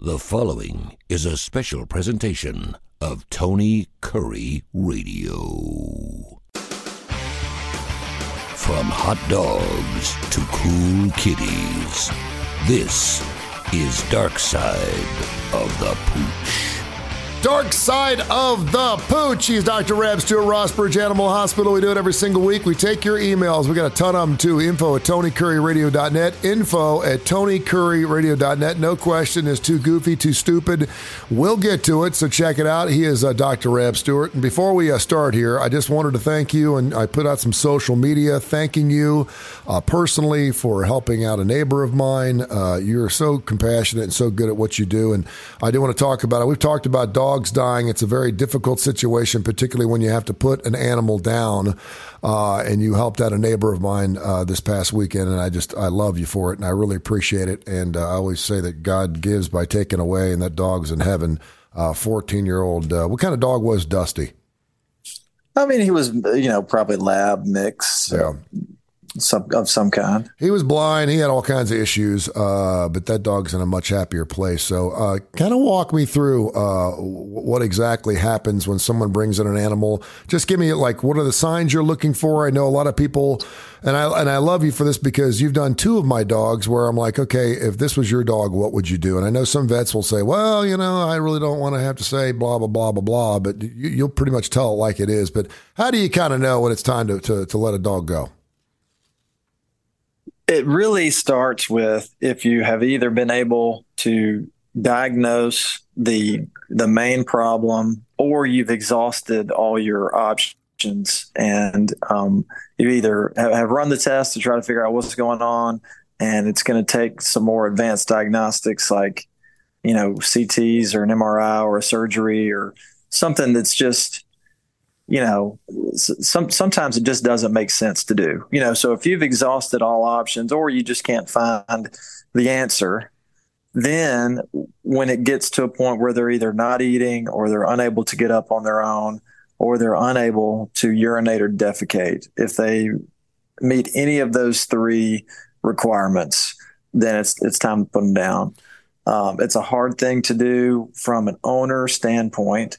The following is a special presentation of Tony Curry Radio. From hot dogs to cool kitties, this is Dark Side of the Pooch. Dark Side of the Pooch. He's Dr. Reb Stewart, Rossbridge Animal Hospital. We do it every single week. We take your emails. We got a ton of them too. info@TonyCurryRadio.net. info@TonyCurryRadio.net. No question is too goofy, too stupid. We'll get to it, so check it out. He is Dr. Reb Stewart. And before we start here, I just wanted to thank you, and I put out some social media thanking you personally for helping out a neighbor of mine. You're so compassionate and so good at what you do, and I do want to talk about it. We've talked about dogs dying. It's a very difficult situation, particularly when you have to put an animal down. And you helped out a neighbor of mine this past weekend, and I love you for it, and I really appreciate it. And I always say that God gives by taking away, and that dog's in heaven. 14-year-old. What kind of dog was Dusty? I mean, he was, probably lab mix. Yeah. Of some kind. He was blind. He had all kinds of issues, but that dog's in a much happier place. So kind of walk me through what exactly happens when someone brings in an animal. Just give me, what are the signs you're looking for? I know a lot of people, and I love you for this because you've done two of my dogs where I'm like, okay, if this was your dog, what would you do? And I know some vets will say, well, I really don't want to have to say blah, blah, blah, blah, blah, but you'll pretty much tell it like it is. But how do you kind of know when it's time to let a dog go? It really starts with if you have either been able to diagnose the main problem, or you've exhausted all your options, and you either have run the test to try to figure out what's going on, and it's going to take some more advanced diagnostics like CTs or an MRI or a surgery or something that's just sometimes it just doesn't make sense to do, so if you've exhausted all options or you just can't find the answer, then when it gets to a point where they're either not eating or they're unable to get up on their own or they're unable to urinate or defecate, if they meet any of those three requirements, then it's time to put them down. It's a hard thing to do from an owner standpoint.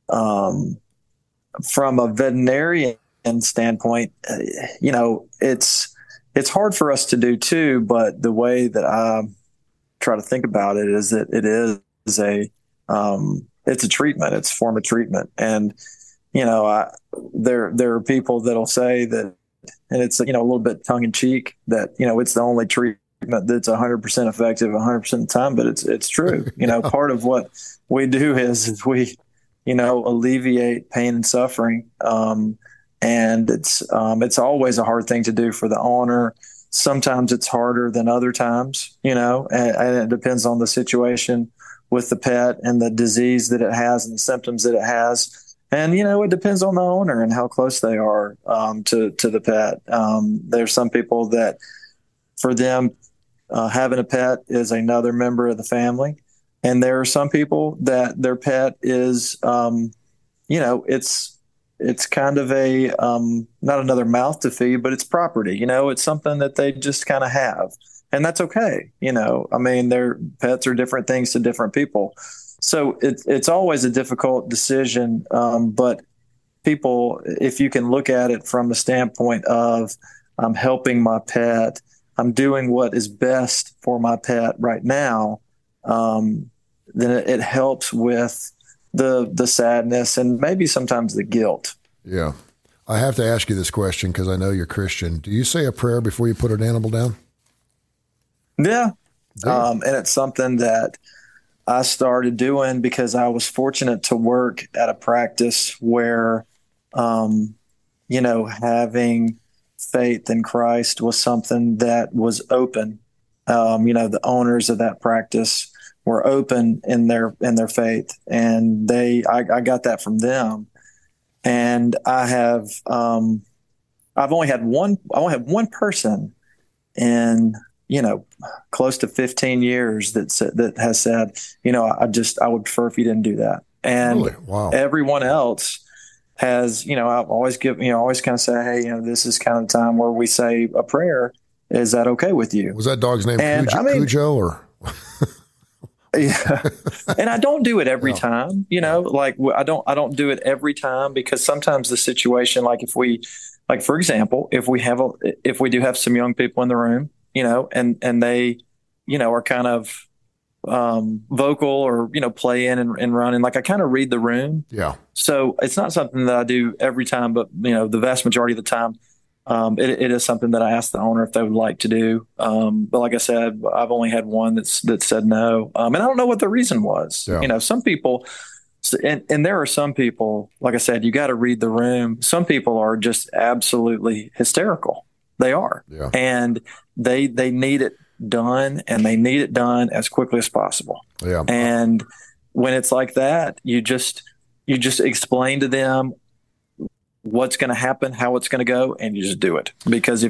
From a veterinarian standpoint, it's hard for us to do too, but the way that I try to think about it is that it is it's a treatment. It's a form of treatment. And, there are people that'll say that, and it's, a little bit tongue in cheek that, it's the only treatment that's 100% effective 100% of the time, but it's true. Part of what we do is we, alleviate pain and suffering. And it's always a hard thing to do for the owner. Sometimes it's harder than other times, and it depends on the situation with the pet and the disease that it has and the symptoms that it has. And, it depends on the owner and how close they are to the pet. There's some people that for them, having a pet is another member of the family. And there are some people that their pet is, it's kind of a, not another mouth to feed, but it's property. It's something that they just kind of have. And that's okay. Their pets are different things to different people. So it's always a difficult decision. But people, if you can look at it from a standpoint of I'm helping my pet, I'm doing what is best for my pet right now, then it helps with the sadness and maybe sometimes the guilt. Yeah. I have to ask you this question because I know you're Christian. Do you say a prayer before you put an animal down? Yeah. And it's something that I started doing because I was fortunate to work at a practice where, having faith in Christ was something that was open. The owners of that practice were open in their faith, and I got that from them. And I've only had one person in, close to 15 years that has said, I would prefer if you didn't do that. And really? Wow. Everyone else has, I always kind of say, hey, this is kind of the time where we say a prayer. Is that okay with you? Was that dog's name Cujo or? Yeah. And I don't do it every time, like I don't do it every time, because sometimes the situation, like for example, if we do have some young people in the room, and they, are kind of, vocal or, play in and run. And like, I kind of read the room. Yeah. So it's not something that I do every time, but the vast majority of the time, it is something that I ask the owner if they would like to do. But like I said, I've only had one that said no. And I don't know what the reason was. Yeah. Some people, and there are some people, like I said, you got to read the room. Some people are just absolutely hysterical. They are. Yeah. And they need it done, and they need it done as quickly as possible. Yeah. And when it's like that, you just explain to them what's going to happen, how it's going to go, and you just do it. Because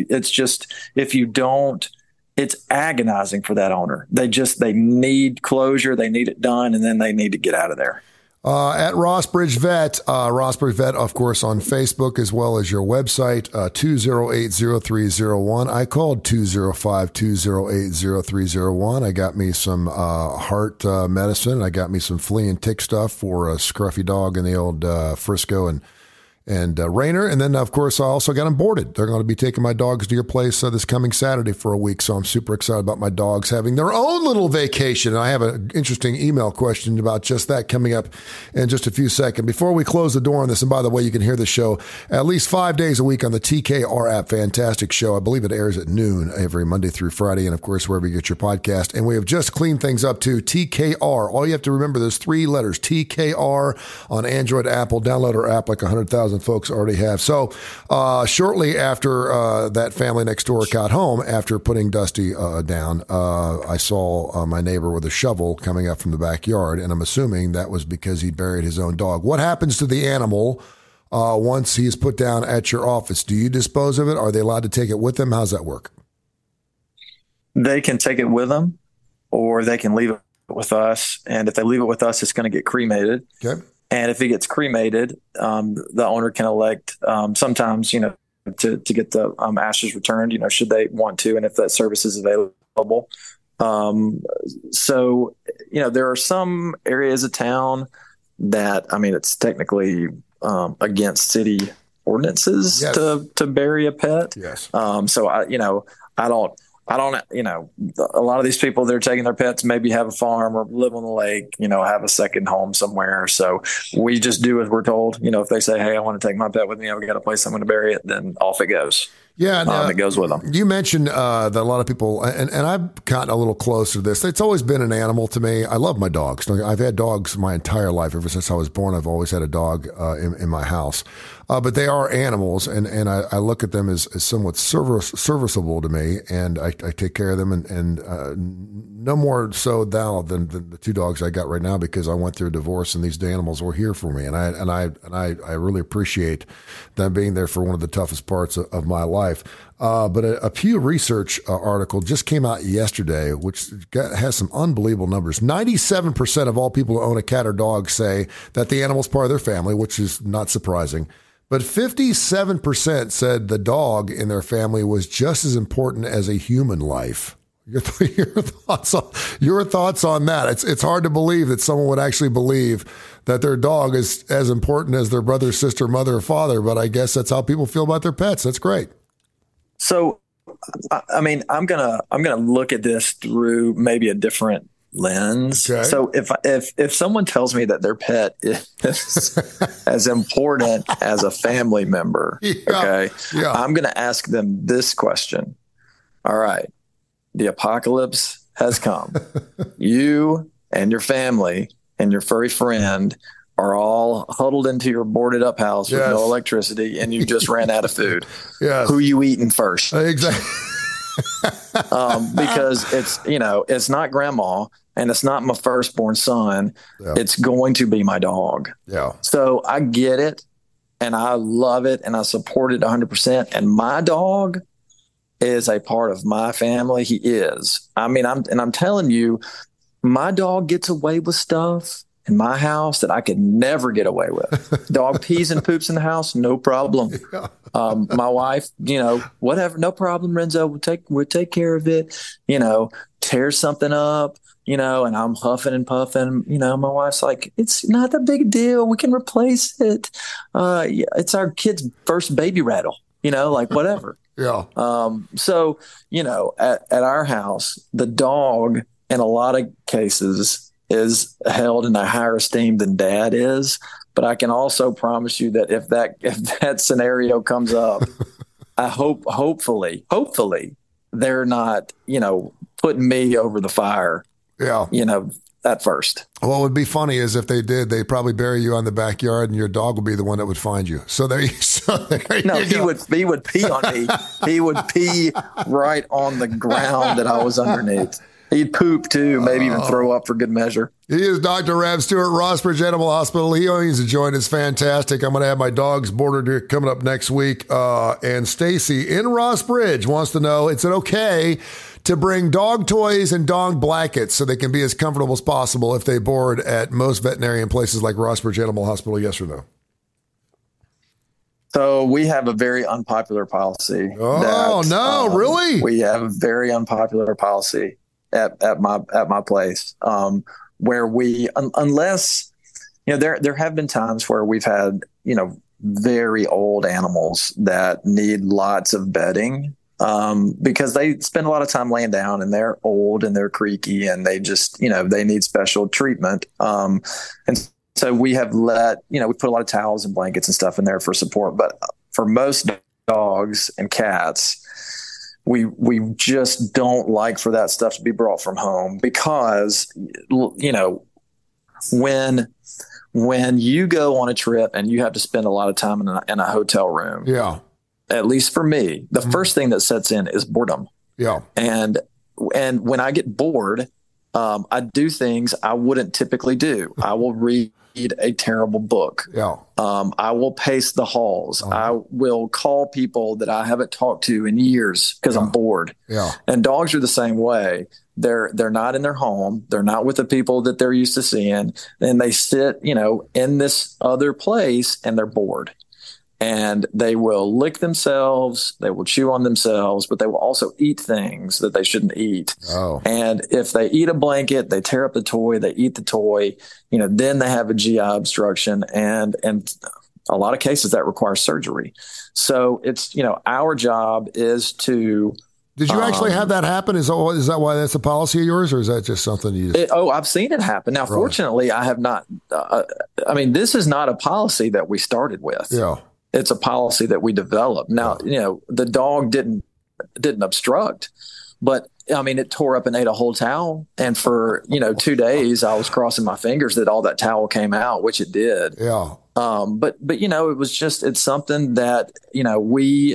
if you don't, it's agonizing for that owner. They need closure, they need it done, and then they need to get out of there. At Rossbridge Vet, of course, on Facebook, as well as your website, 208-0301. I called 205-208-0301. I got me some heart medicine. I got me some flea and tick stuff for a scruffy dog in the old Frisco and Rainer. And then, of course, I also got them boarded. They're going to be taking my dogs to your place this coming Saturday for a week. So I'm super excited about my dogs having their own little vacation. And I have an interesting email question about just that coming up in just a few seconds. Before we close the door on this, and by the way, you can hear the show at least 5 days a week on the TKR app. Fantastic show. I believe it airs at noon every Monday through Friday. And, of course, wherever you get your podcast. And we have just cleaned things up to TKR. All you have to remember, those 3 letters, TKR, on Android, Apple. Download our app like 100,000 folks already have. So shortly after that family next door got home, after putting Dusty down, I saw my neighbor with a shovel coming up from the backyard, and I'm assuming that was because he buried his own dog. What happens to the animal once he is put down at your office? Do you dispose of it? Are they allowed to take it with them? How's that work? They can take it with them, or they can leave it with us. And if they leave it with us, it's going to get cremated. Okay. And if it gets cremated, the owner can elect sometimes, to get the ashes returned, should they want to, and if that service is available. So, there are some areas of town that, it's technically against city ordinances. Yes. to bury a pet. Yes. So I don't, a lot of these people, they're taking their pets, maybe have a farm or live on the lake, have a second home somewhere. So we just do as we're told. If they say, hey, I want to take my pet with me, we got a place I'm going to bury it, then off it goes. Yeah, it goes with them. You mentioned that a lot of people, and I've gotten a little closer to this. It's always been an animal to me. I love my dogs. I've had dogs my entire life. Ever since I was born, I've always had a dog in my house. But they are animals, and I look at them as somewhat serviceable to me, and I take care of them, and no more so now than the 2 dogs I got right now, because I went through a divorce, and these animals were here for me, and I really appreciate them being there for one of the toughest parts of my life. But a Pew Research article just came out yesterday, which has some unbelievable numbers. 97% of all people who own a cat or dog say that the animal's part of their family, which is not surprising. But 57% said the dog in their family was just as important as a human life. Your thoughts on that? It's hard to believe that someone would actually believe that their dog is as important as their brother, sister, mother, or father. But I guess that's how people feel about their pets. That's great. So, I'm gonna look at this through maybe a different lens. Okay. So if someone tells me that their pet is as important as a family member, I'm going to ask them this question. All right, the apocalypse has come. You and your family and your furry friend are all huddled into your boarded up house with no electricity, and you just ran out of food. Yes. Who you eating first? Exactly. Because it's not grandma and it's not my firstborn son. Yeah. It's going to be my dog. Yeah. So I get it and I love it and I support it 100%. And my dog is a part of my family. He is. I'm telling you, my dog gets away with stuff in my house that I could never get away with. Dog pees and poops in the house, no problem. Yeah. My wife, whatever, no problem, Renzo, we'll take care of it. tears something up, and I'm huffing and puffing, my wife's like, it's not that big a deal. We can replace it. Yeah, it's our kid's first baby rattle, like whatever. Yeah. So, at our house, the dog in a lot of cases is held in a higher esteem than dad is. But I can also promise you that if that scenario comes up, I hopefully they're not, putting me over the fire. Yeah. At first. What would be funny is if they did, they'd probably bury you on the backyard and your dog would be the one that would find you. So there you No, he go. would pee on me. He would pee right on the ground that I was underneath. He'd poop too, maybe even throw up for good measure. He is Dr. Reb Stewart, Rossbridge Animal Hospital. He owns a joint. It's fantastic. I'm going to have my dogs boarded here coming up next week. And Stacy in Rossbridge wants to know, is it okay to bring dog toys and dog blankets so they can be as comfortable as possible if they board at most veterinarian places like Rossbridge Animal Hospital? Yes or no? So we have a very unpopular policy. Oh, no, really? We have a very unpopular policy at my place, where we, unless, there have been times where we've had, very old animals that need lots of bedding, because they spend a lot of time laying down and they're old and they're creaky and they just, they need special treatment. And so we have we put a lot of towels and blankets and stuff in there for support. But for most dogs and cats, we just don't like for that stuff to be brought from home because, when you go on a trip and you have to spend a lot of time in a hotel room, yeah, at least for me, the first thing that sets in is boredom. Yeah. And when I get bored, I do things I wouldn't typically do. I will read a terrible book. Yeah. I will pace the halls. I will call people that I haven't talked to in years because I'm bored. Yeah. And dogs are the same way. They're not in their home. They're not with the people that they're used to seeing. And they sit, in this other place and they're bored. And they will lick themselves, they will chew on themselves, but they will also eat things that they shouldn't eat. Oh. And if they eat a blanket, they tear up the toy, they eat the toy, then they have a GI obstruction. And a lot of cases that requires surgery. So it's, our job is to... Did you actually have that happen? Is that why that's a policy of yours, or is that just something you just... I've seen it happen. Now, fortunately, I have not... this is not a policy that we started with. Yeah. It's a policy that we developed. Now, the dog didn't obstruct, but it tore up and ate a whole towel. And for, 2 days, I was crossing my fingers that all that towel came out, which it did. Yeah. But it was just, it's something that, we,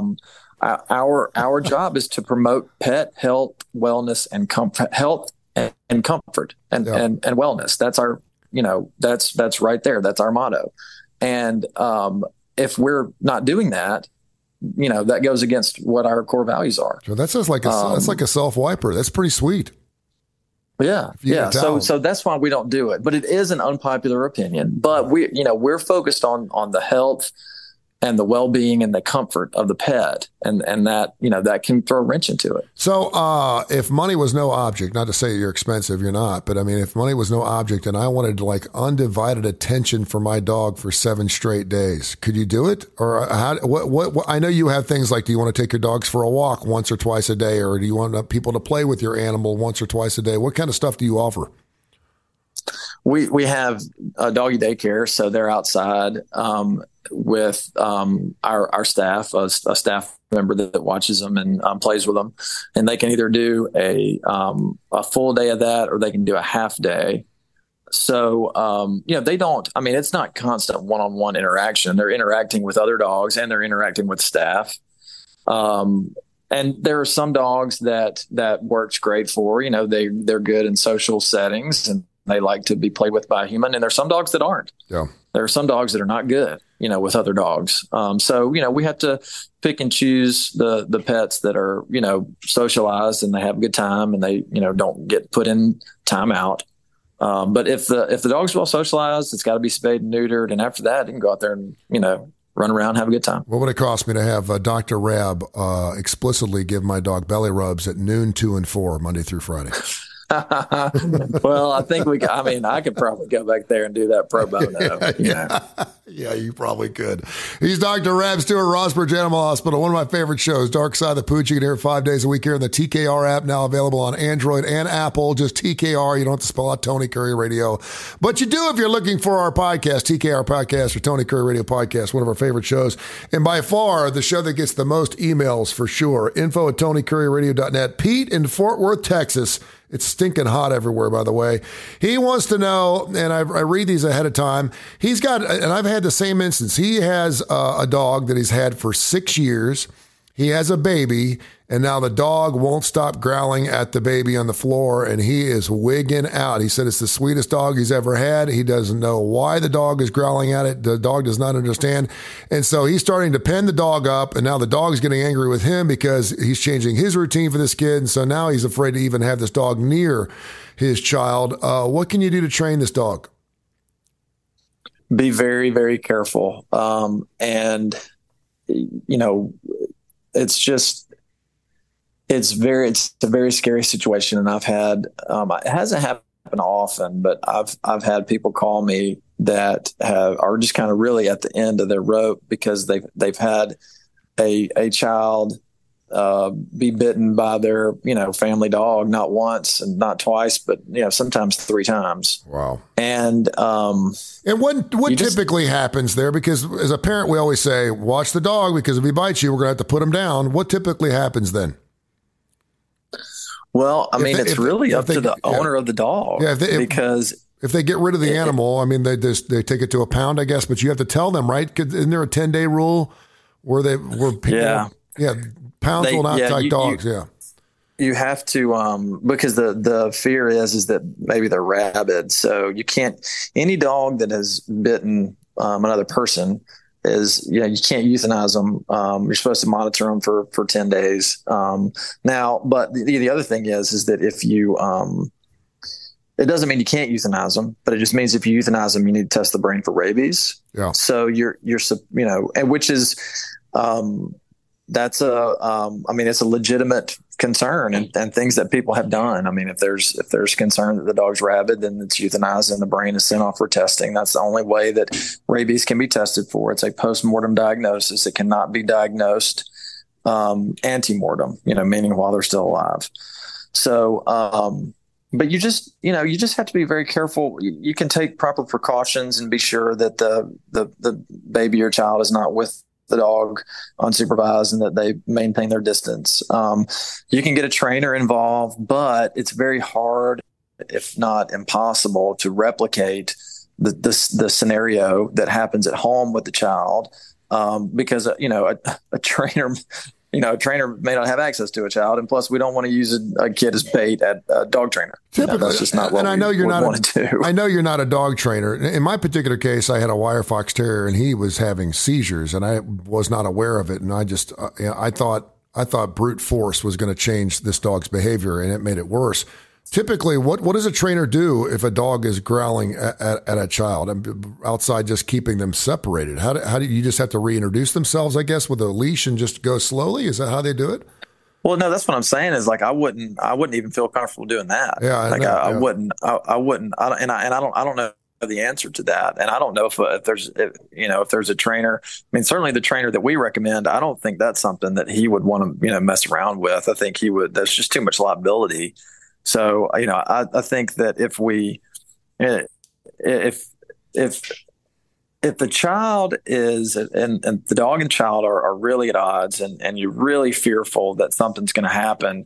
our job is to promote pet health, wellness, and comfort, and comfort and wellness. That's our, that's right there. That's our motto. And, if we're not doing that, that goes against what our core values are. So that sounds like that's like a self wiper. That's pretty sweet. Yeah. Yeah. So that's why we don't do it, but it is an unpopular opinion, but we're focused on the health and the well-being and the comfort of the pet. And that, that can throw a wrench into it. So if money was no object, not to say you're expensive, you're not, but if money was no object and I wanted undivided attention for my dog for 7 straight days, could you do it? Or what I know you have things like, do you want to take your dogs for a walk once or twice a day? Or do you want people to play with your animal once or twice a day? What kind of stuff do you offer? We have a doggy daycare, so they're outside with our staff, a staff member that watches them and plays with them, and they can either do a full day of that or they can do a half day. So they don't. It's not constant one-on-one interaction. They're interacting with other dogs and they're interacting with staff. And there are some dogs that works great for. They're good in social settings and they like to be played with by a human. And there's some dogs that aren't. Yeah. There are some dogs that are not good, with other dogs. So we have to pick and choose the pets that are, socialized and they have a good time and they, don't get put in timeout. But if the dog's well socialized, it's got to be spayed and neutered. And after that, you can go out there and, run around, have a good time. What would it cost me to have Dr. Rab explicitly give my dog belly rubs at noon, 2, and 4, Monday through Friday? Well, I think I could probably go back there and do that pro bono. Yeah, you probably could. He's Dr. Rab Stewart, Rossbridge Animal Hospital. One of my favorite shows, Dark Side of the Pooch. You can hear it 5 days a week here in the TKR app, now available on Android and Apple. Just TKR. You don't have to spell out Tony Curry Radio. But you do if you're looking for our podcast, TKR Podcast or Tony Curry Radio Podcast, one of our favorite shows. And by far, the show that gets the most emails for sure. info@TonyCurryRadio.net. Pete in Fort Worth, Texas. It's stinking hot everywhere, by the way. He wants to know, and I read these ahead of time. He's got, and I've had the same instance. He has a dog that he's had for 6 years. He has a baby, and now the dog won't stop growling at the baby on the floor, and he is wigging out. He said it's the sweetest dog he's ever had. He doesn't know why the dog is growling at it. The dog does not understand. And so he's starting to pen the dog up, and now the dog's getting angry with him because he's changing his routine for this kid. And so now he's afraid to even have this dog near his child. What can you do to train this dog? Be very, very careful. And, it's a very scary situation. And I've had, it hasn't happened often, but I've had people call me that are just kind of really at the end of their rope because they've had a child be bitten by their, family dog, not once and not twice, but, sometimes 3 times. Wow. And what typically happens there? Because as a parent, we always say, watch the dog because if he bites you, we're going to have to put him down. What typically happens then? Well, it's really up to the owner of the dog. Yeah, because if they get rid of the animal, they take it to a pound, I guess, but you have to tell them, right? Isn't there a 10-day rule where people, pounds will not take dogs. You have to, because the fear is that maybe they're rabid. So you can't, any dog that has bitten another person is, you can't euthanize them. You're supposed to monitor them for 10 days. Now, but the other thing is that if you, it doesn't mean you can't euthanize them, but it just means if you euthanize them, you need to test the brain for rabies. Yeah. So you're, and which is, that's it's a legitimate concern and things that people have done. If there's concern that the dog's rabid, then it's euthanized and the brain is sent off for testing. That's the only way that rabies can be tested for. It's a post-mortem diagnosis. It cannot be diagnosed ante-mortem, meaning while they're still alive. So, but you just have to be very careful. You can take proper precautions and be sure that the baby or child is not with the dog unsupervised and that they maintain their distance. You can get a trainer involved, but it's very hard, if not impossible, to replicate the scenario that happens at home with the child. Because, a trainer, a trainer may not have access to a child. And plus we don't want to use a kid as bait at a dog trainer. Typically, that's just not what and I know you're not want to do. I know you're not a dog trainer. In my particular case, I had a wire fox terrier and he was having seizures and I was not aware of it. And I just, I thought brute force was going to change this dog's behavior and it made it worse. Typically, what does a trainer do if a dog is growling at a child and outside just keeping them separated? How do you just have to reintroduce themselves, I guess, with a leash and just go slowly? Is that how they do it? Well, no, that's what I'm saying is I wouldn't even feel comfortable doing that. Yeah, I wouldn't, and I don't know the answer to that. And I don't know if there's a trainer. Certainly the trainer that we recommend, I don't think that's something that he would want to, mess around with. I think he would, that's just too much liability. So, I think that if the child is, and the dog and child are really at odds and you're really fearful that something's going to happen,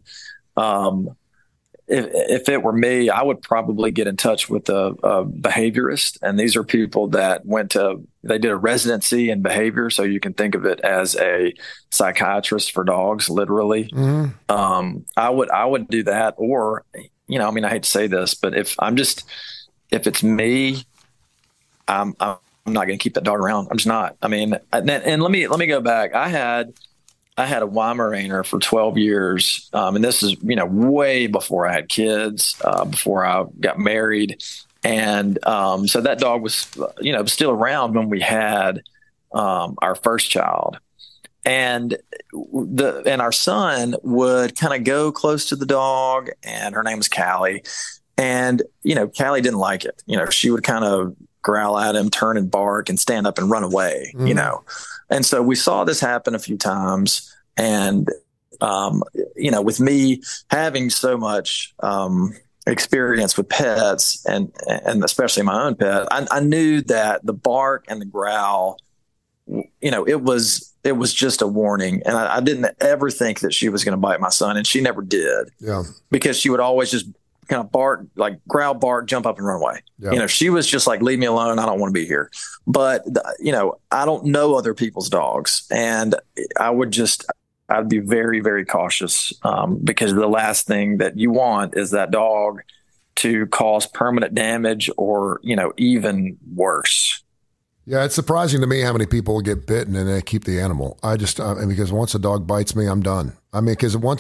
if it were me, I would probably get in touch with a behaviorist. And these are people that they did a residency in behavior. So you can think of it as a psychiatrist for dogs, literally. Mm-hmm. I would do that. Or, I hate to say this, but if it's me, I'm not going to keep that dog around. I'm just not. And let me go back. I had a Weimaraner for 12 years. And this is, way before I had kids, before I got married. And so that dog was, still around when we had our first child. And our son would kind of go close to the dog, and her name was Callie. And, Callie didn't like it. She would kind of growl at him, turn and bark, and stand up and run away, And so we saw this happen a few times. And, with me having so much experience with pets and especially my own pet, I knew that the bark and the growl, it was just a warning. And I didn't ever think that she was going to bite my son, and she never did. Yeah. Because she would always just kind of bark, like growl, bark, jump up and run away. Yeah. She was just like, leave me alone. I don't want to be here. But, I don't know other people's dogs. And I'd be very, very cautious because the last thing that you want is that dog to cause permanent damage or, even worse. Yeah, it's surprising to me how many people get bitten and they keep the animal. I just because once a dog bites me, I'm done. I mean, because once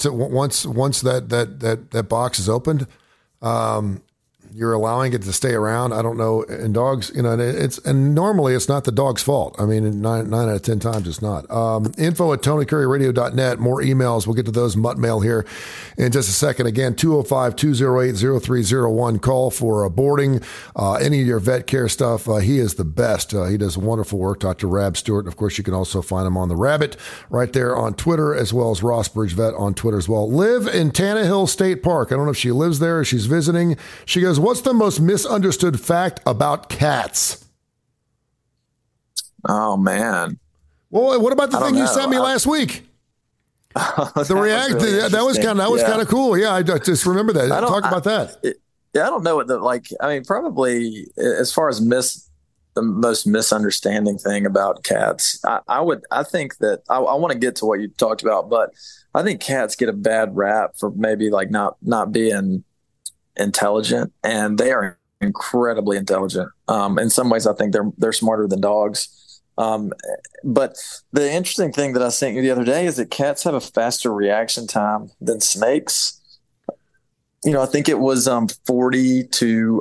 that box is opened, you're allowing it to stay around. I don't know. And dogs, and normally it's not the dog's fault. I mean, 9 out of 10 times it's not. info@TonyCurryRadio.net. More emails. We'll get to those mutt mail here in just a second. Again, 205-208-0301. Call for boarding, any of your vet care stuff. He is the best. He does wonderful work, Dr. Rab Stewart. And of course, you can also find him on the Rabbit right there on Twitter, as well as Ross Bridge Vet on Twitter as well. Live in Tannehill State Park. I don't know if she lives there or she's visiting. She goes, what's the most misunderstood fact about cats? Oh, man. Well, what about the thing you sent me last week? The reaction that was kind of cool. Yeah, I just remember that. Talk about that. I don't know what probably as far as the most misunderstanding thing about cats. I think that I want to get to what you talked about, but I think cats get a bad rap for maybe like not being intelligent, and they are incredibly intelligent. In some ways, I think they're smarter than dogs. But the interesting thing that I sent you the other day is that cats have a faster reaction time than snakes. I think it was 40 to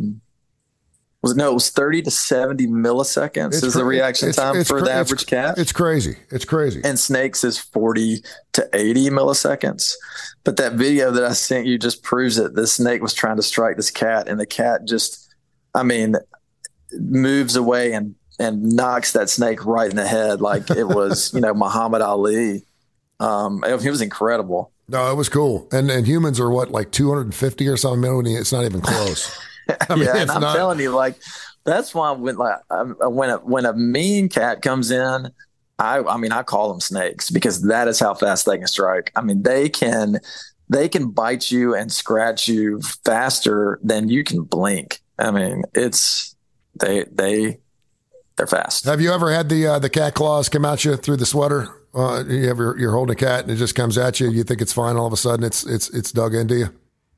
it was 30 to 70 milliseconds is the reaction time for the average cat. It's crazy. It's crazy. And snakes is 40 to 80 milliseconds. But that video that I sent you just proves it. The snake was trying to strike this cat, and the cat just, moves away and knocks that snake right in the head like it was, Muhammad Ali. It was incredible. No, it was cool. And humans are what, like 250 or something? It's not even close. I'm telling you, like, that's why when a mean cat comes in, I call them snakes, because that is how fast they can strike. They can bite you and scratch you faster than you can blink. They're fast. Have you ever had the cat claws come at you through the sweater? You're holding a cat and it just comes at you. You think it's fine. All of a sudden it's dug into you.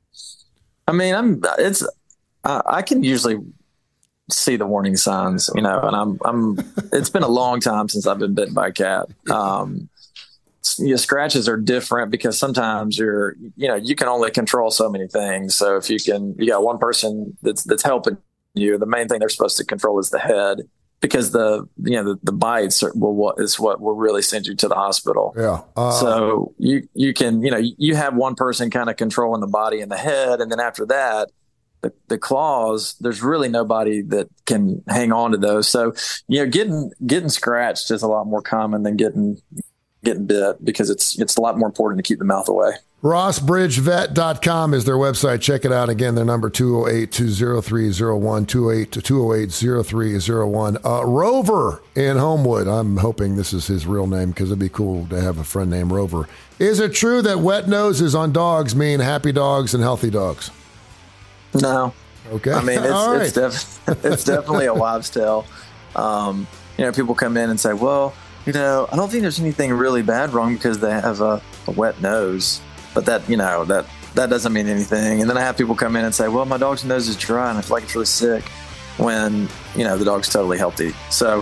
I can usually see the warning signs, and it's been a long time since I've been bitten by a cat. Scratches are different because sometimes you can only control so many things. So if you got one person that's helping you, the main thing they're supposed to control is the head, because the bites is what will really send you to the hospital. Yeah. So you can, you have one person kind of controlling the body and the head. And then after that, the claws, there's really nobody that can hang on to those. So, getting scratched is a lot more common than getting bit, because it's a lot more important to keep the mouth away. RossBridgeVet.com is their website. Check it out. Again, their number 208-203-01, 208-208-0301. Rover in Homewood. I'm hoping this is his real name, because it'd be cool to have a friend named Rover. Is it true that wet noses on dogs mean happy dogs and healthy dogs? No. Okay. It's definitely a wives' tale. People come in and say, well, I don't think there's anything really bad wrong because they have a wet nose, but that doesn't mean anything. And then I have people come in and say, well, my dog's nose is dry and I feel like it's really sick, when, the dog's totally healthy. So,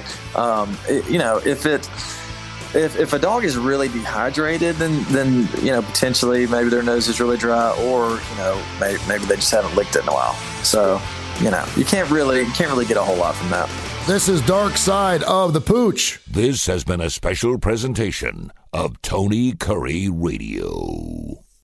if a dog is really dehydrated, then potentially maybe their nose is really dry, or maybe they just haven't licked it in a while. So you can't really get a whole lot from that. This is Dark Side of the Pooch. This has been a special presentation of Tony Curry Radio.